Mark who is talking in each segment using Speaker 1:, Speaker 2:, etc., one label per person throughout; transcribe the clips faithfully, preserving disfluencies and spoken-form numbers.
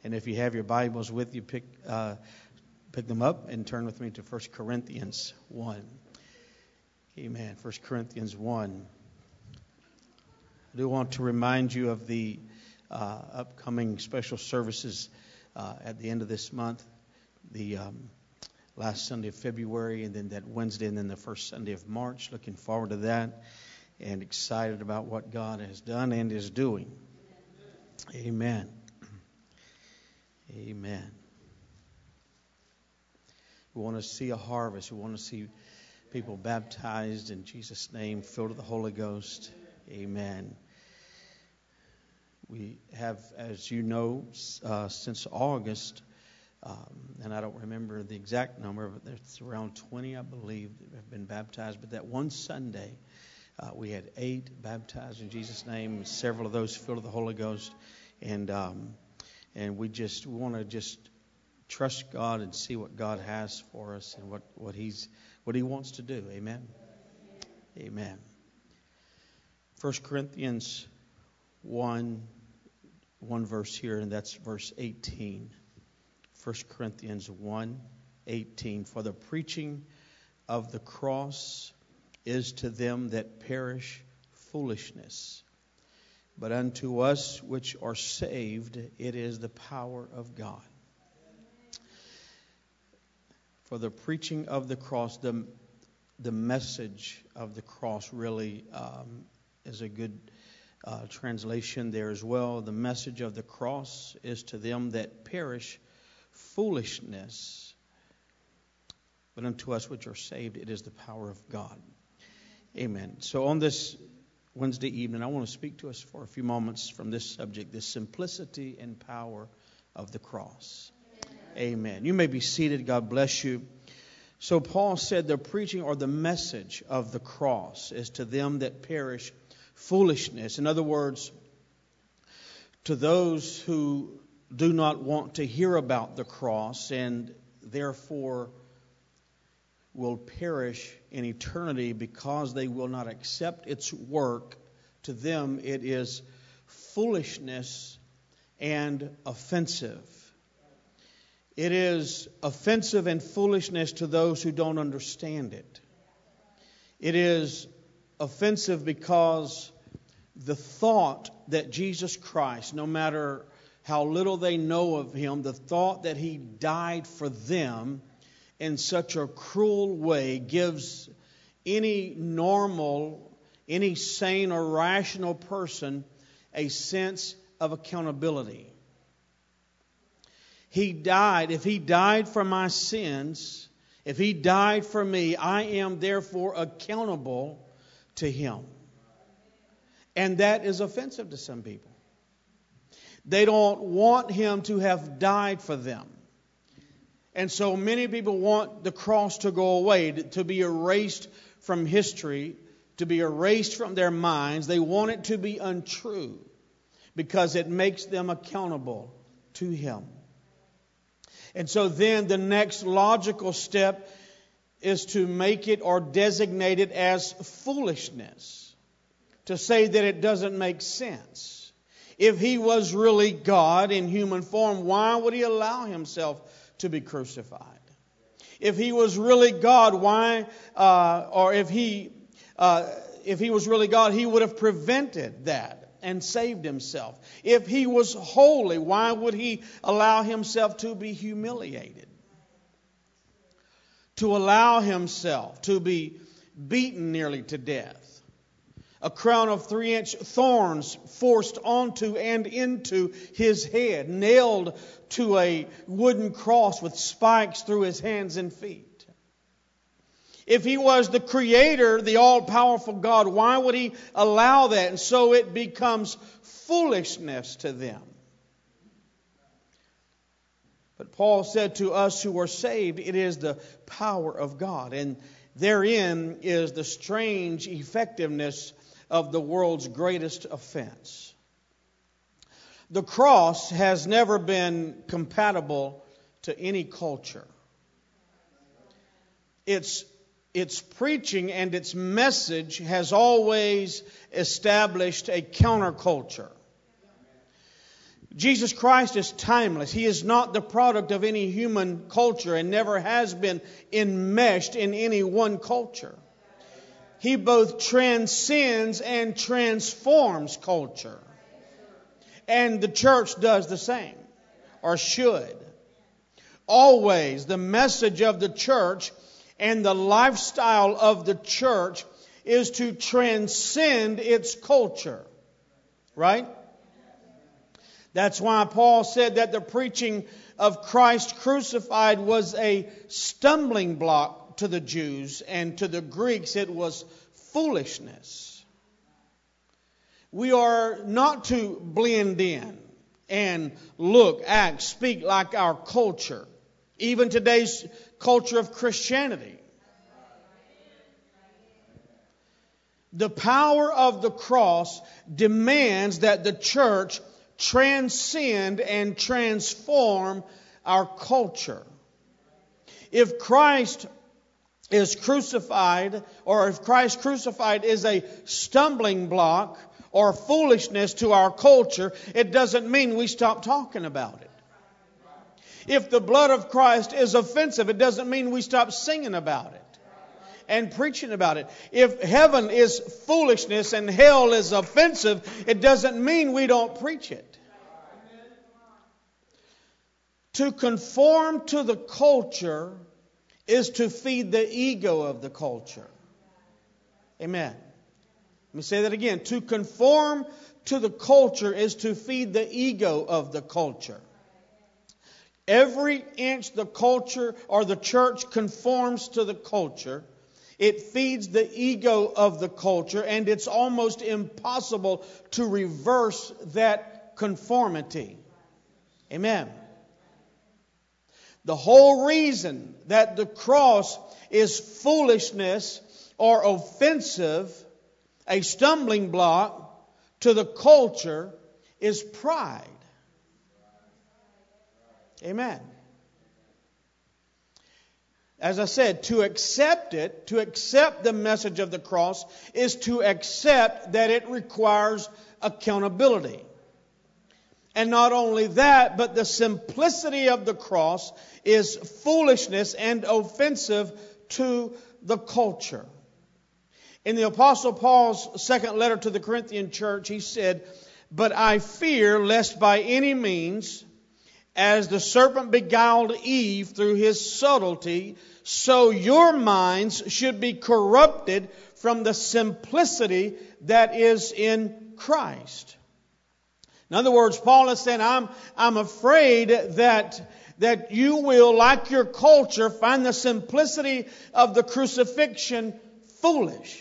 Speaker 1: And if you have your Bibles with you, pick uh, pick them up and turn with me to First Corinthians one. Amen. First Corinthians one. I do want to remind you of the uh, upcoming special services uh, at the end of this month, the um, last Sunday of February, and then that Wednesday, and then the first Sunday of March. Looking forward to that and excited about what God has done and is doing. Amen. Amen. We want to see a harvest. We want to see people baptized in Jesus' name, filled with the Holy Ghost. Amen. We have, as you know, uh, since August, um, and I don't remember the exact number, but there's around twenty, I believe, that have been baptized. But that one Sunday, uh, we had eight baptized in Jesus' name, several of those filled with the Holy Ghost. And um, and we just we want to just trust God and see what God has for us and what, what He's what He wants to do. Amen. Amen. First Corinthians one, one verse here, and that's verse eighteen. First Corinthians one, eighteen. For the preaching of the cross is to them that perish foolishness, but unto us which are saved, it is the power of God. For the preaching of the cross, the, the message of the cross really um, is a good uh, translation there as well. The message of the cross is to them that perish foolishness, but unto us which are saved, it is the power of God. Amen. So on this Wednesday evening, I want to speak to us for a few moments from this subject, the simplicity and power of the cross. Amen. Amen. You may be seated. God bless you. So Paul said the preaching or the message of the cross is to them that perish foolishness. In other words, to those who do not want to hear about the cross and therefore will perish in eternity because they will not accept its work. To them it is foolishness and offensive. It is offensive and foolishness to those who don't understand it. It is offensive because the thought that Jesus Christ, no matter how little they know of Him, the thought that He died for them in such a cruel way gives any normal, any sane or rational person a sense of accountability. He died. If He died for my sins, if He died for me, I am therefore accountable to Him. And that is offensive to some people. They don't want Him to have died for them. And so many people want the cross to go away, to be erased from history, to be erased from their minds. They want it to be untrue because it makes them accountable to Him. And so then the next logical step is to make it or designate it as foolishness, to say that it doesn't make sense. If He was really God in human form, why would He allow Himself to be crucified? If He was really God, why, uh, or if He, uh, if He was really God, He would have prevented that and saved Himself. If He was holy, why would He allow Himself to be humiliated? To allow Himself to be beaten nearly to death. A crown of three-inch thorns forced onto and into His head, nailed to a wooden cross with spikes through His hands and feet. If He was the Creator, the all-powerful God, why would He allow that? And so it becomes foolishness to them. But Paul said to us who are saved, it is the power of God. And therein is the strange effectiveness of the world's greatest offense. The cross has never been compatible to any culture. Its, its preaching and its message has always established a counterculture. Jesus Christ is timeless. He is not the product of any human culture and never has been enmeshed in any one culture. He both transcends and transforms culture. And the church does the same, or should. Always, the message of the church and the lifestyle of the church is to transcend its culture. Right? That's why Paul said that the preaching of Christ crucified was a stumbling block to the Jews, and to the Greeks it was foolishness. We are not to blend in and look, act, speak like our culture, even today's culture of Christianity. The power of the cross demands that the church transcend and transform our culture. If Christ is crucified, or if Christ crucified is a stumbling block or foolishness to our culture, it doesn't mean we stop talking about it. If the blood of Christ is offensive, it doesn't mean we stop singing about it and preaching about it. If heaven is foolishness and hell is offensive, it doesn't mean we don't preach it. To conform to the culture is to feed the ego of the culture. Amen. Let me say that again. To conform to the culture is to feed the ego of the culture. Every inch the culture or the church conforms to the culture, it feeds the ego of the culture, and it's almost impossible to reverse that conformity. Amen. The whole reason that the cross is foolishness or offensive, a stumbling block to the culture, is pride. Amen. As I said, to accept it, to accept the message of the cross, is to accept that it requires accountability. And not only that, but the simplicity of the cross is foolishness and offensive to the culture. In the Apostle Paul's second letter to the Corinthian church, he said, "But I fear lest by any means, as the serpent beguiled Eve through his subtlety, so your minds should be corrupted from the simplicity that is in Christ." In other words, Paul is saying, I'm, I'm afraid that, that you will, like your culture, find the simplicity of the crucifixion foolish.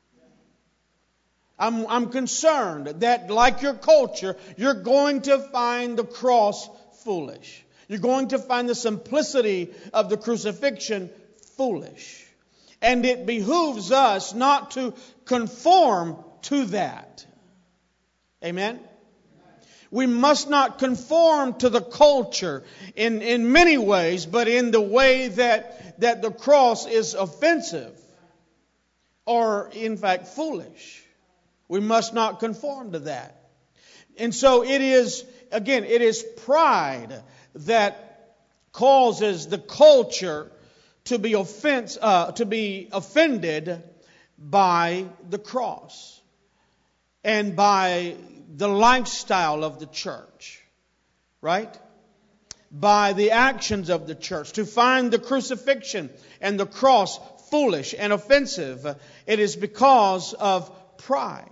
Speaker 1: I'm, I'm concerned that, like your culture, you're going to find the cross foolish. You're going to find the simplicity of the crucifixion foolish. And it behooves us not to conform to that. Amen? We must not conform to the culture in, in many ways, but in the way that, that the cross is offensive or, in fact, foolish. We must not conform to that. And so it is, again, it is pride that causes the culture to be offense, uh, to be offended by the cross and by the lifestyle of the church, right? By the actions of the church. To find the crucifixion and the cross foolish and offensive, it is because of pride.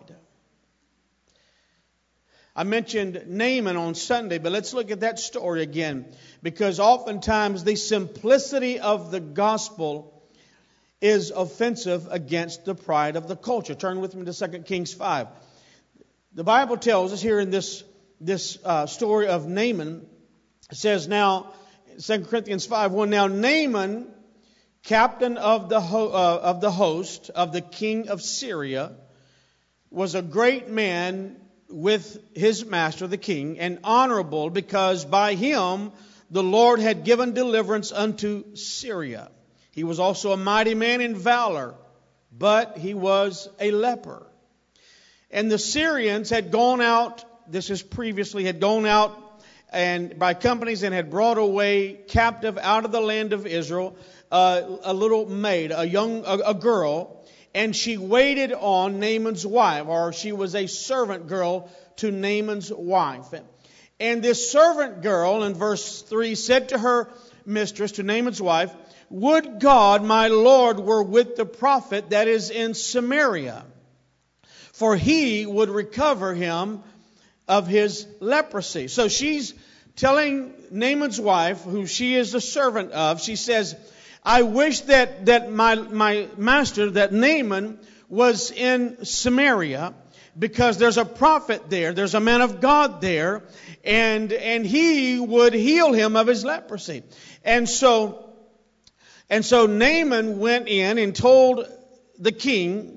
Speaker 1: I mentioned Naaman on Sunday, but let's look at that story again, because oftentimes the simplicity of the gospel is offensive against the pride of the culture. Turn with me to Second Kings five. The Bible tells us here in this, this uh, story of Naaman, it says now, Second Corinthians five one, now Naaman, captain of the, ho- uh, of the host of the king of Syria, was a great man with his master, the king, and honorable, because by him the Lord had given deliverance unto Syria. He was also a mighty man in valor, but he was a leper. And the Syrians had gone out, this is previously, had gone out and by companies and had brought away captive out of the land of Israel uh, a little maid, a young a, a girl, and she waited on Naaman's wife, or she was a servant girl to Naaman's wife. And this servant girl, in verse three, said to her mistress, to Naaman's wife, "Would God my Lord were with the prophet that is in Samaria, for he would recover him of his leprosy." So she's telling Naaman's wife, who she is the servant of, she says, "I wish that, that my, my master, that Naaman, was in Samaria, because there's a prophet there, there's a man of God there, and, and he would heal him of his leprosy." And so, and so Naaman went in and told the king,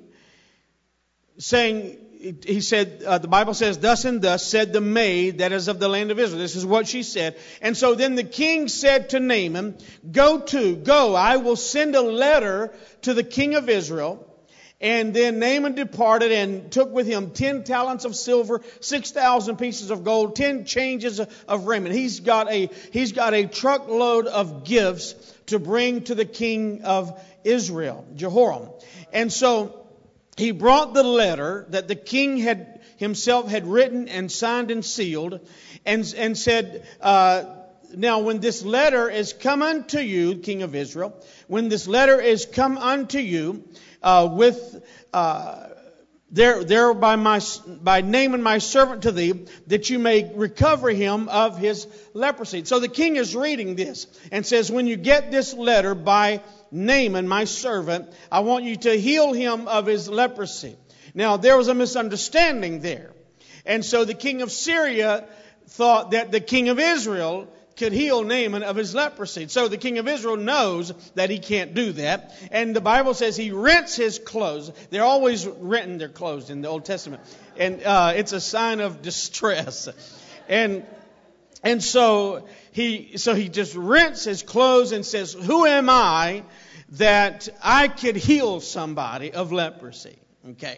Speaker 1: saying, he said, uh, the Bible says, "Thus and thus said the maid that is of the land of Israel." This is what she said. And so then the king said to Naaman, "Go to, go, I will send a letter to the king of Israel." And then Naaman departed and took with him ten talents of silver, six thousand pieces of gold, ten changes of raiment. He's got a, he's got a truckload of gifts to bring to the king of Israel, Jehoram. And so he brought the letter that the king had himself had written and signed and sealed, and, and said, uh, "Now when this letter is come unto you, king of Israel, when this letter is come unto you, uh, with uh, there there by my by Naaman my servant to thee, that you may recover him of his leprosy." So the king is reading this and says, "When you get this letter by Naaman, my servant, I want you to heal him of his leprosy." Now, there was a misunderstanding there. And so the king of Syria thought that the king of Israel could heal Naaman of his leprosy. So the king of Israel knows that he can't do that. And the Bible says he rents his clothes. They're always renting their clothes in the Old Testament. And uh, it's a sign of distress. And and so he so he just rents his clothes and says, "Who am I that I could heal somebody of leprosy?" Okay.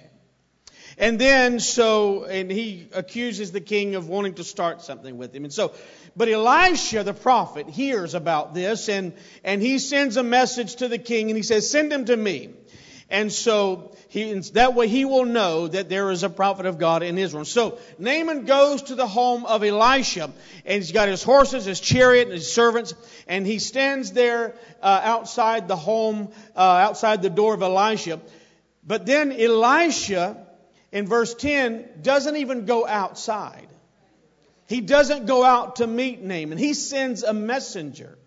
Speaker 1: And then so, and he accuses the king of wanting to start something with him. And so, but Elisha the prophet hears about this, and, and he sends a message to the king, and he says, "Send him to me." And so he, that way he will know that there is a prophet of God in Israel. So Naaman goes to the home of Elisha, and he's got his horses, his chariot, and his servants, and he stands there uh, outside the home, uh, outside the door of Elisha. But then Elisha, in verse ten, doesn't even go outside. He doesn't go out to meet Naaman. He sends a messenger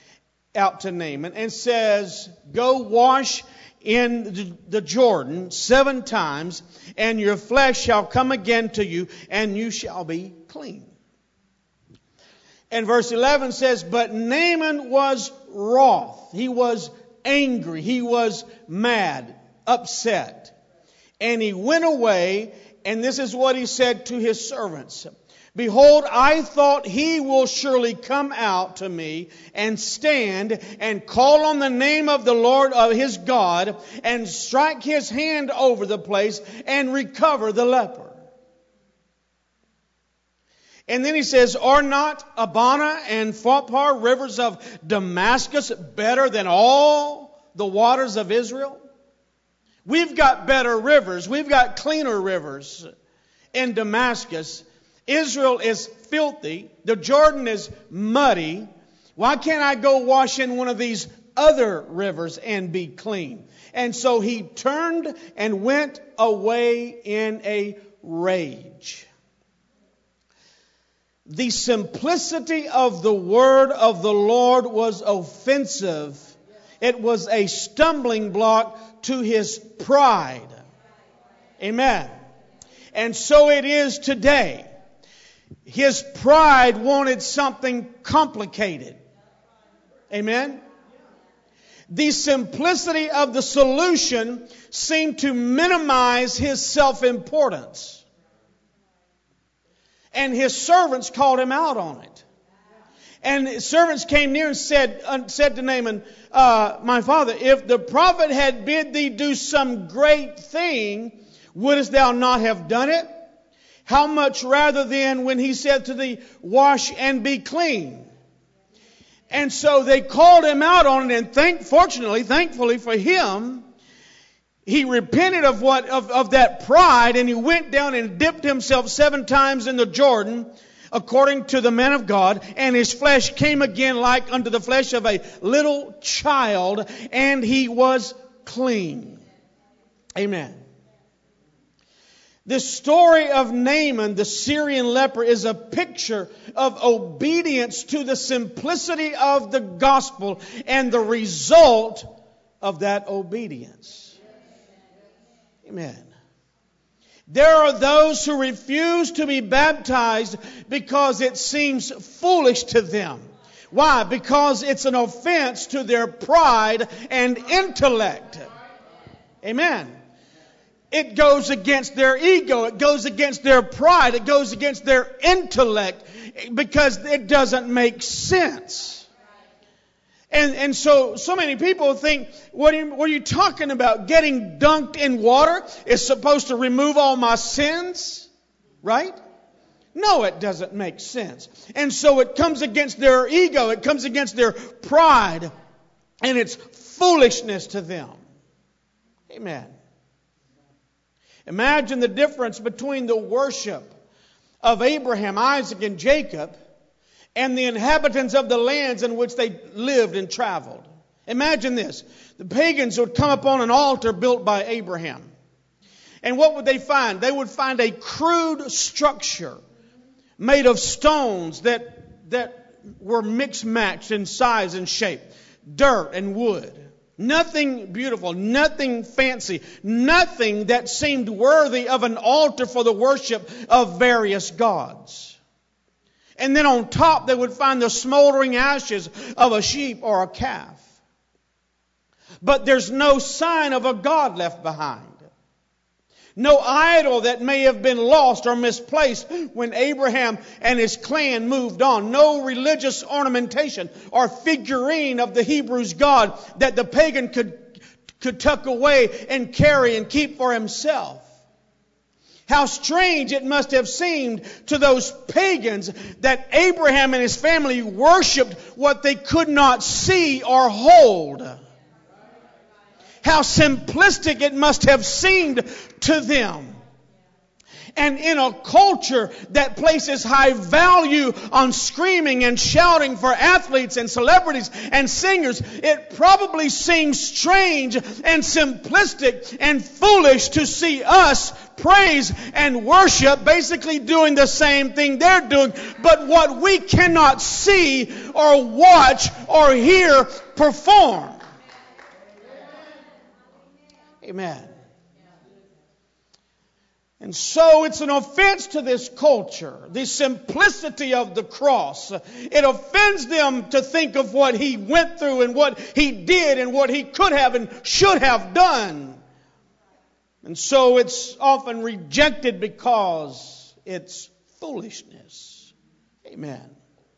Speaker 1: out to Naaman and says, "Go wash in the Jordan seven times, and your flesh shall come again to you, and you shall be clean." And verse eleven says, "But Naaman was wroth." He was angry. He was mad, upset. And he went away, and this is what he said to his servants. "Behold, I thought he will surely come out to me and stand and call on the name of the Lord of his God and strike his hand over the place and recover the leper." And then he says, "Are not Abana and Pharpar, rivers of Damascus, better than all the waters of Israel?" We've got better rivers. We've got cleaner rivers in Damascus. Israel is filthy. The Jordan is muddy. Why can't I go wash in one of these other rivers and be clean? And so he turned and went away in a rage. The simplicity of the word of the Lord was offensive. It was a stumbling block to his pride. Amen. And so it is today. His pride wanted something complicated. Amen. The simplicity of the solution seemed to minimize his self-importance. And his servants called him out on it. And his servants came near and said, uh, said to Naaman, uh, "My father, if the prophet had bid thee do some great thing, wouldest thou not have done it? How much rather then when he said to thee, wash and be clean? And so they called him out on it, and thank, fortunately, thankfully for him, he repented of what of, of that pride, and he went down and dipped himself seven times in the Jordan, according to the man of God, and his flesh came again like unto the flesh of a little child, and he was clean. Amen. The story of Naaman, the Syrian leper, is a picture of obedience to the simplicity of the gospel and the result of that obedience. Amen. There are those who refuse to be baptized because it seems foolish to them. Why? Because it's an offense to their pride and intellect. Amen. It goes against their ego. It goes against their pride. It goes against their intellect because it doesn't make sense. And and so, so many people think, what are, you, what are you talking about? Getting dunked in water is supposed to remove all my sins? Right? No, it doesn't make sense. And so it comes against their ego. It comes against their pride. And it's foolishness to them. Amen. Imagine the difference between the worship of Abraham, Isaac, and Jacob and the inhabitants of the lands in which they lived and traveled. Imagine this. The pagans would come upon an altar built by Abraham. And what would they find? They would find a crude structure made of stones that, that were mixed-matched in size and shape. Dirt and wood. Nothing beautiful, nothing fancy, nothing that seemed worthy of an altar for the worship of various gods. And then on top they would find the smoldering ashes of a sheep or a calf. But there's no sign of a god left behind. No idol that may have been lost or misplaced when Abraham and his clan moved on. No religious ornamentation or figurine of the Hebrews' God that the pagan could, could tuck away and carry and keep for himself. How strange it must have seemed to those pagans that Abraham and his family worshipped what they could not see or hold. How simplistic it must have seemed to them. And in a culture that places high value on screaming and shouting for athletes and celebrities and singers, it probably seems strange and simplistic and foolish to see us praise and worship basically doing the same thing they're doing, but what we cannot see or watch or hear perform. Amen. And so it's an offense to this culture, the simplicity of the cross. It offends them to think of what he went through and what he did and what he could have and should have done. And so it's often rejected because it's foolishness. Amen.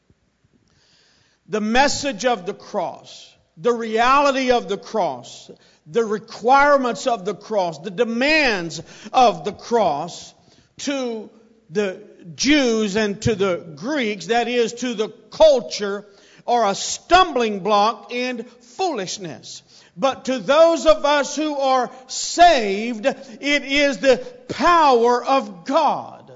Speaker 1: The message of the cross, the reality of the cross, the requirements of the cross, the demands of the cross to the Jews and to the Greeks, that is, to the culture, are a stumbling block and foolishness. But to those of us who are saved, it is the power of God.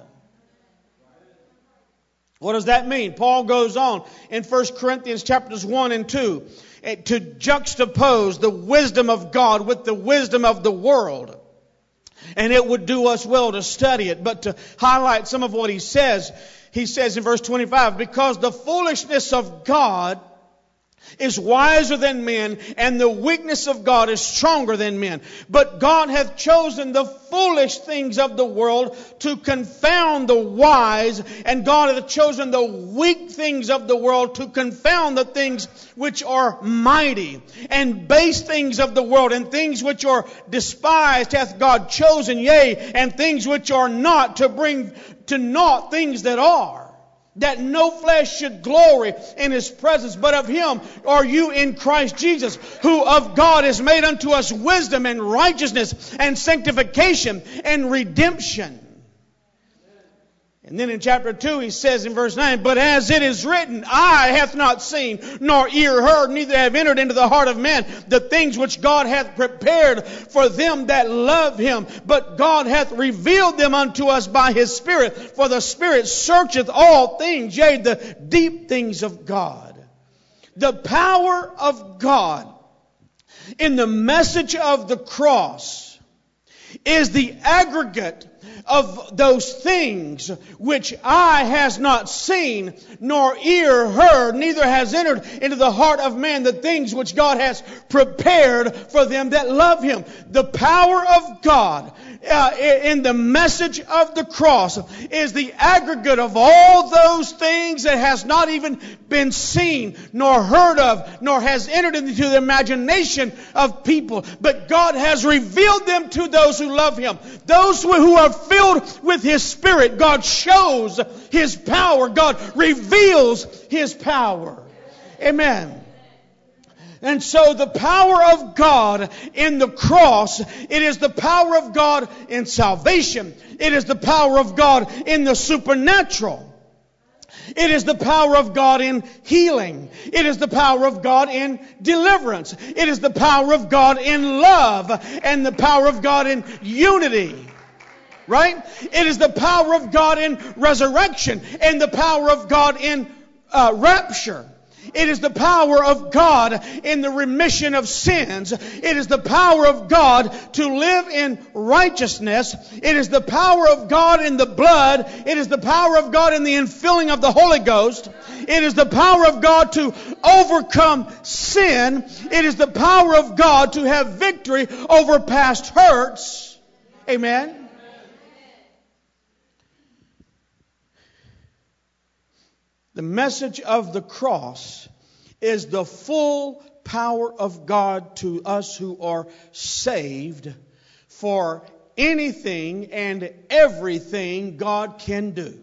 Speaker 1: What does that mean? Paul goes on in First Corinthians chapters one and two. To juxtapose the wisdom of God with the wisdom of the world. And it would do us well to study it. But to highlight some of what he says, he says in verse twenty-five, because the foolishness of God is wiser than men, and the weakness of God is stronger than men. But God hath chosen the foolish things of the world to confound the wise, and God hath chosen the weak things of the world to confound the things which are mighty. And base things of the world and things which are despised hath God chosen, yea, and things which are not, to bring to naught things that are, that no flesh should glory in His presence, but of Him are you in Christ Jesus, who of God is made unto us wisdom and righteousness and sanctification and redemption. And then in chapter two, he says in verse nine, but as it is written, eye hath not seen, nor ear heard, neither have entered into the heart of man the things which God hath prepared for them that love him. But God hath revealed them unto us by his Spirit. For the Spirit searcheth all things, yea, the deep things of God. The power of God in the message of the cross is the aggregate of those things which eye has not seen, nor ear heard, neither has entered into the heart of man the things which God has prepared for them that love him. The power of God uh, in the message of the cross is the aggregate of all those things that has not even been seen, nor heard of, nor has entered into the imagination of people. But God has revealed them to those who love him. Those who are filled with his Spirit, God shows his power. God reveals his power. Amen. And so the power of God in the cross, it is the power of God in salvation. It is the power of God in the supernatural. It is the power of God in healing. It is the power of God in deliverance. It is the power of God in love and the power of God in unity. Right? It is the power of God in resurrection and the power of God in uh, rapture. It is the power of God in the remission of sins. It is the power of God to live in righteousness. It is the power of God in the blood. It is the power of God in the infilling of the Holy Ghost. It is the power of God to overcome sin. It is the power of God to have victory over past hurts. Amen. The message of the cross is the full power of God to us who are saved for anything and everything God can do.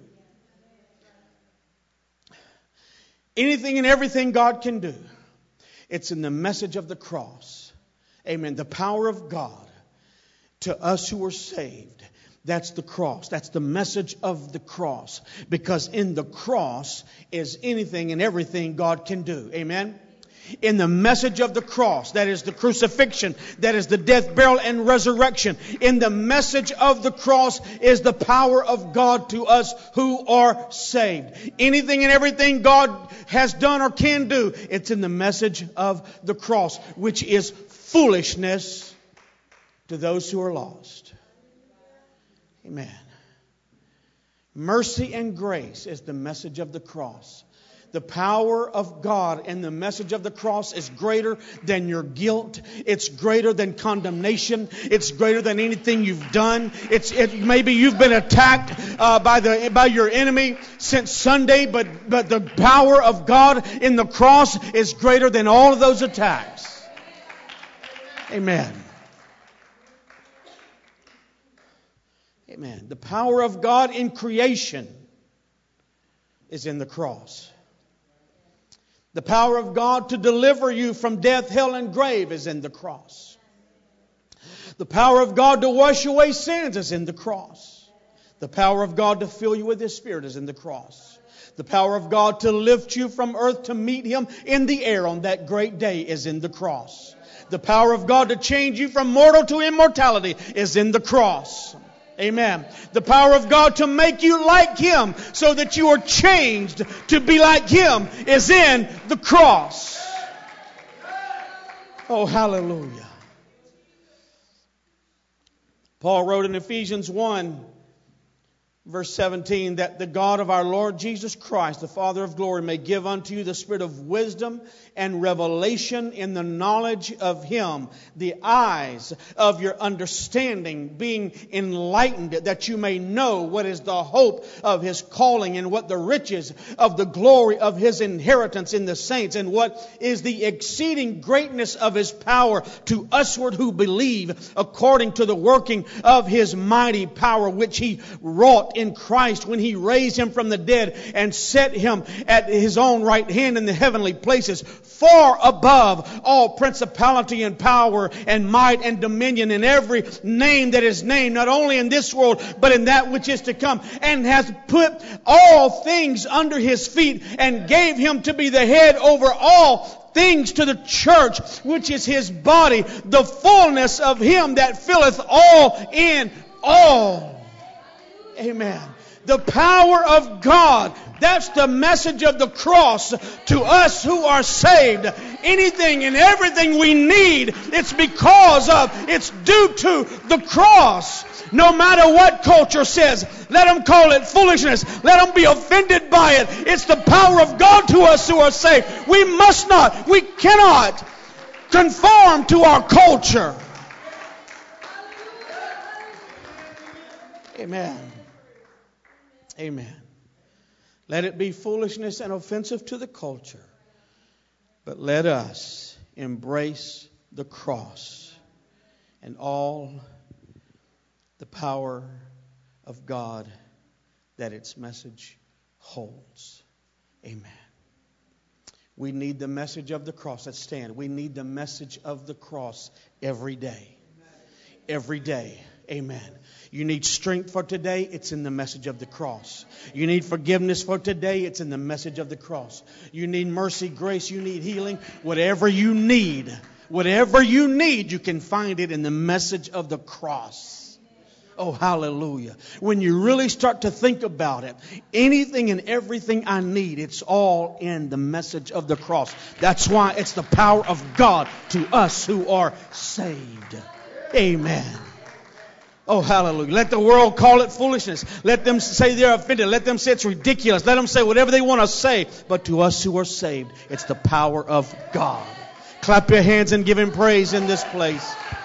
Speaker 1: Anything and everything God can do. It's in the message of the cross. Amen. The power of God to us who are saved. That's the cross. That's the message of the cross. Because in the cross is anything and everything God can do. Amen? In the message of the cross, that is the crucifixion, that is the death, burial, and resurrection. In the message of the cross is the power of God to us who are saved. Anything and everything God has done or can do, it's in the message of the cross, which is foolishness to those who are lost. Amen. Mercy and grace is the message of the cross. The power of God and the message of the cross is greater than your guilt. It's greater than condemnation. It's greater than anything you've done. It's it, maybe you've been attacked uh, by the by your enemy since Sunday, but but the power of God in the cross is greater than all of those attacks. Amen. Amen. The power of God in creation is in the cross. The power of God to deliver you from death, hell, and grave is in the cross. The power of God to wash away sins is in the cross. The power of God to fill you with His Spirit is in the cross. The power of God to lift you from earth to meet Him in the air on that great day is in the cross. The power of God to change you from mortal to immortality is in the cross. Amen. The power of God to make you like Him so that you are changed to be like Him is in the cross. Oh, hallelujah. Paul wrote in Ephesians one, verse seventeen, that the God of our Lord Jesus Christ, the Father of glory, may give unto you the spirit of wisdom and revelation in the knowledge of Him, the eyes of your understanding being enlightened, that you may know what is the hope of His calling and what the riches of the glory of His inheritance in the saints, and what is the exceeding greatness of His power to usward who believe, according to the working of His mighty power, which He wrought in Christ when He raised Him from the dead and set Him at His own right hand in the heavenly places, far above all principality and power and might and dominion and every name that is named, not only in this world, but in that which is to come, and has put all things under His feet and gave Him to be the head over all things to the church, which is His body, the fullness of Him that filleth all in all. Amen. The power of God. That's the message of the cross to us who are saved. Anything and everything we need, it's because of, it's due to the cross. No matter what culture says, let them call it foolishness. Let them be offended by it. It's the power of God to us who are saved. We must not, we cannot conform to our culture. Amen. Amen. Let it be foolishness and offensive to the culture. But let us embrace the cross and all the power of God that its message holds. Amen. We need the message of the cross. Let's stand. We need the message of the cross every day. Every day. Amen. You need strength for today, it's in the message of the cross. You need forgiveness for today, it's in the message of the cross. You need mercy, grace, you need healing. Whatever you need, whatever you need, you can find it in the message of the cross. Oh, hallelujah. When you really start to think about it, anything and everything I need, it's all in the message of the cross. That's why it's the power of God to us who are saved. Amen. Oh, hallelujah. Let the world call it foolishness. Let them say they're offended. Let them say it's ridiculous. Let them say whatever they want to say. But to us who are saved, it's the power of God. Clap your hands and give Him praise in this place.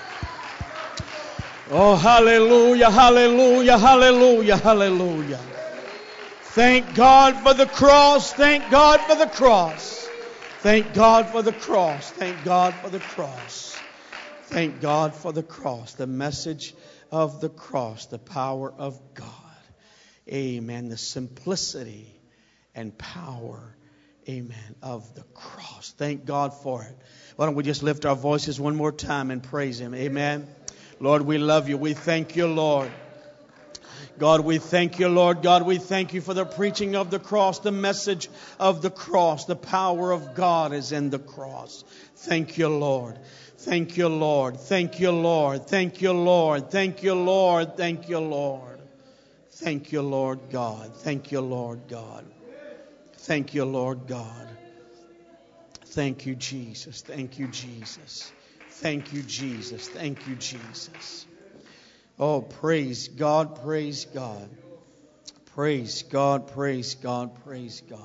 Speaker 1: Oh, hallelujah, hallelujah, hallelujah, hallelujah. Thank God for the cross. Thank God for the cross. Thank God for the cross. Thank God for the cross. Thank God for the cross. The message of the cross, the power of God. Amen. The simplicity and power, amen, of the cross. Thank God for it. Why don't we just lift our voices one more time and praise Him. Amen. Lord, we love You. We thank You, Lord. God, we thank You, Lord. God, we thank You for the preaching of the cross, the message of the cross. The power of God is in the cross. Thank You, Lord. Thank You, Lord. Thank You, Lord. Thank You, Lord. Thank You, Lord. Thank You, Lord. Thank You, Lord God. Thank You, Lord God. Thank You, Lord God. Thank You, Jesus. Thank You, Jesus. Thank You, Jesus. Thank You, Jesus. Oh, praise God. Praise God. Praise God. Praise God. Praise God.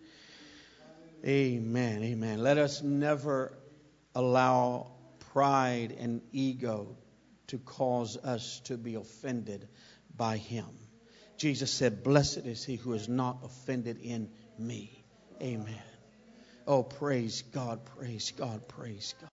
Speaker 1: Amen. Amen. Let us never allow pride and ego to cause us to be offended by Him. Jesus said, blessed is he who is not offended in me. Amen. Oh, praise God, praise God, praise God.